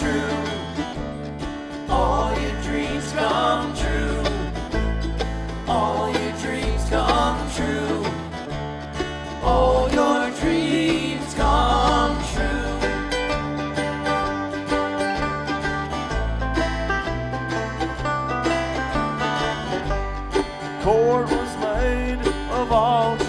true. All your dreams come true. All your dreams come true. All your dreams come true. Cord was made of all